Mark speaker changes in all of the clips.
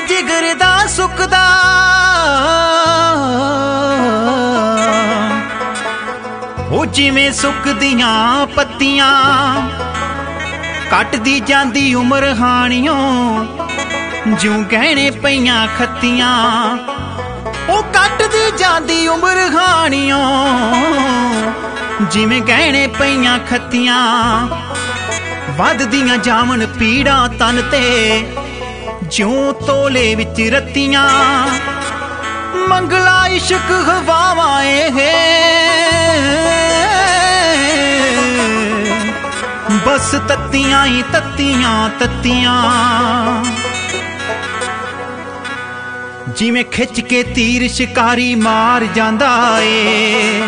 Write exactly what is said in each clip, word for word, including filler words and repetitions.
Speaker 1: जिगर दा सुकदा हो जिवें सुकदियां पत्तियां कटदी जांदी उम्र हानियों ज्यों गहने पईयां खत्तियां ओ कटदी जांदी उम्र हानियों जिवें गहने पईयां खत्तियां वधदियां जावन पीड़ा तन ते ज्यों तोले विच रत्तियां मंगला इश्क हवावां है बस तत्तियां ही तत्तियां तत्तियां जिवें खिच के तीर शिकारी मार जांदा ए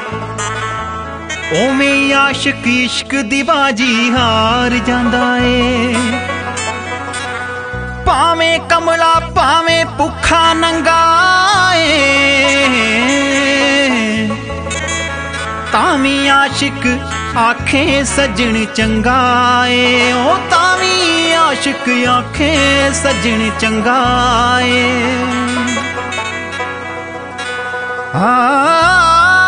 Speaker 1: ओवें आशिक इश्क दी बाजी हार जांदा ए भावें कमला भावें भुखा नंगा ए तावी आशिक आखे सजन चंगा ए ओ तावी आशिक आखे सजन चंगा ए आ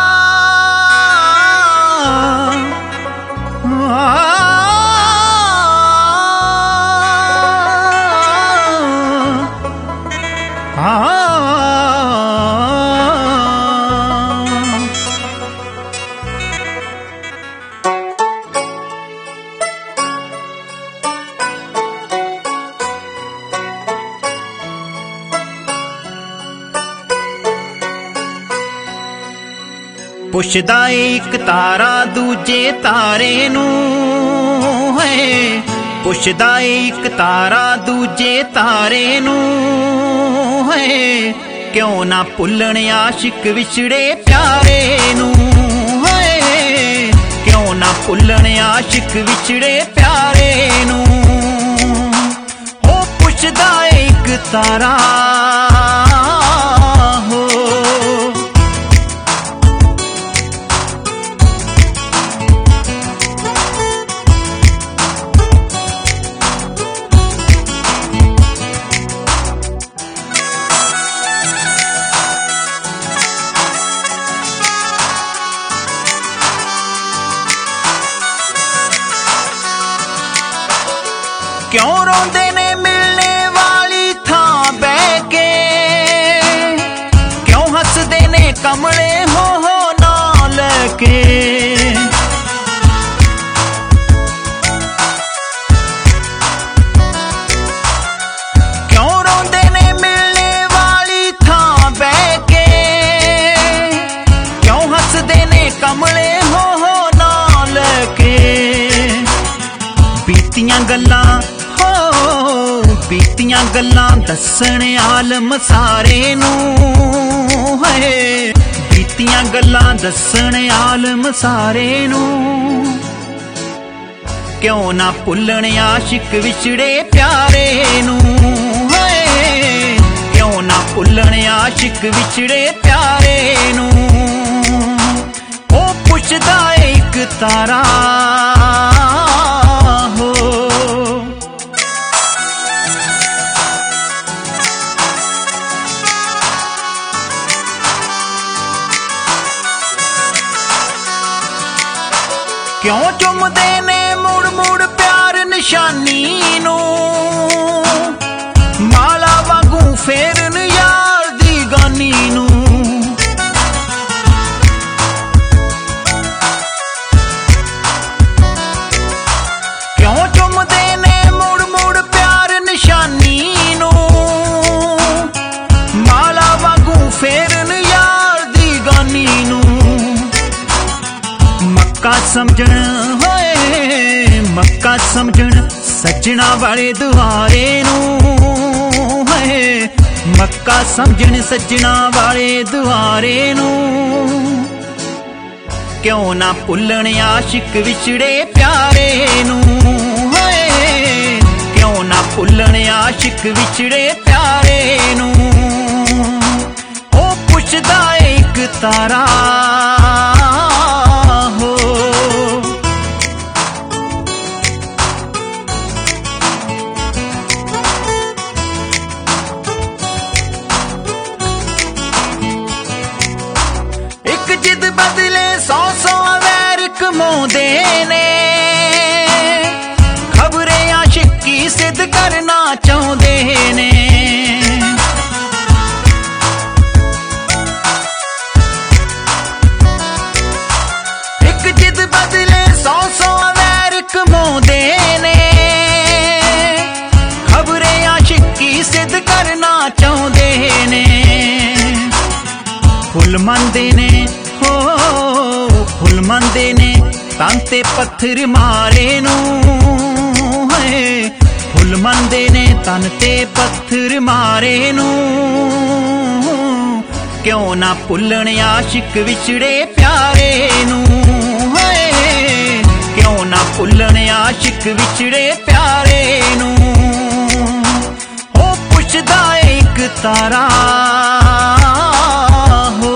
Speaker 1: पुछदा एक तारा दूजे तारे नूं है पुछदा एक तारा दूजे तारे नूं है क्यों ना भुल्लण आशिक विछड़े प्यारे नूं है क्यों ना भुल्लण आशिक विछड़े प्यारे नूं हो पुछदा एक तारा क्यों रोंदे ने मिलने वाली थां बह के क्यों हसदे ने कमले हो हो ना लके क्यों रोंदे ने मिलने वाली थां बह के क्यों हसदे ने कमले हो हो ना लके बीतियां गल्लां बीतियां गल्लां दस्सण आलम सारे नूं है बीतियां गल्लां दस्सण आलम सारे नूं क्यों ना भुल्लण आशिक विछड़े प्यारे नूं है क्यों ना भुल्लण आशिक विछड़े प्यारे नूं ओ पुछदा एक तारा क्यों चुमदे ने मुड़ मुड़ प्यार निशानी नूं माला वांगू फेरन यार दी गानी नूं क्यों चुमदे ने मुड़ मुड़ प्यार निशानी नूं माला वांगू फेरन यार दी गानी नूं मक्का समझण होए मक्का समझण सजना वाले दुआरे नूं है मक्का समझण सजना वाले दुआरे नूं क्यों ना भुल्लण आशिक विछड़े प्यारे नूं है क्यों ना भुल्लण आशिक विछड़े प्यारे नूं ओ पुछदा एक तारा ते पत्थर मारे नू है फुल मनदे ने तन ते पत्थर मारे नू क्यों ना भुल्लण आशिक विछड़े प्यारे नू है क्यों ना भुल्लण आशिक विछड़े प्यारे नू ओ पुछदा एक तारा हो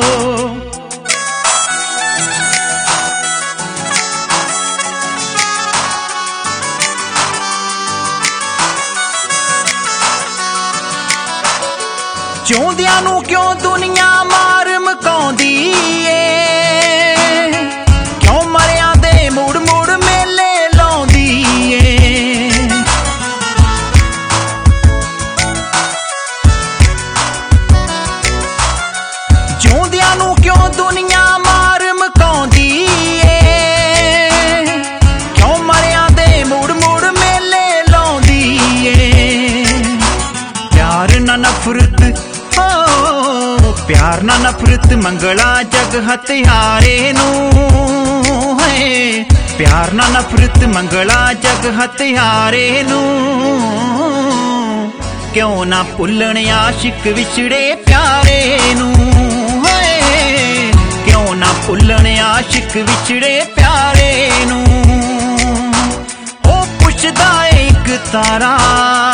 Speaker 1: ਜਿਉਂਦਿਆਂ ਨੂੰ क्यों दुनिया मार मकाउंदी ਏ क्यों मरियां दे मुड़ मुड़ मेले लाउंदी ਏ ਜਿਉਂਦਿਆਂ ਨੂੰ क्यों दुनिया मार मकाउंदी ਏ क्यों मरियां दे मुड़ मुड़ मेले लाउंदी ਏ प्यार ना नफरत प्यार ना नफरत मंगला जग हथियारे नू है प्यार ना नफरत मंगला जग हथियारे नू क्यों ना भुल्लण आशिक विछड़े प्यारे नू है क्यों ना भुल्लण आशिक विछड़े प्यारे नू ओ पुछदा एक तारा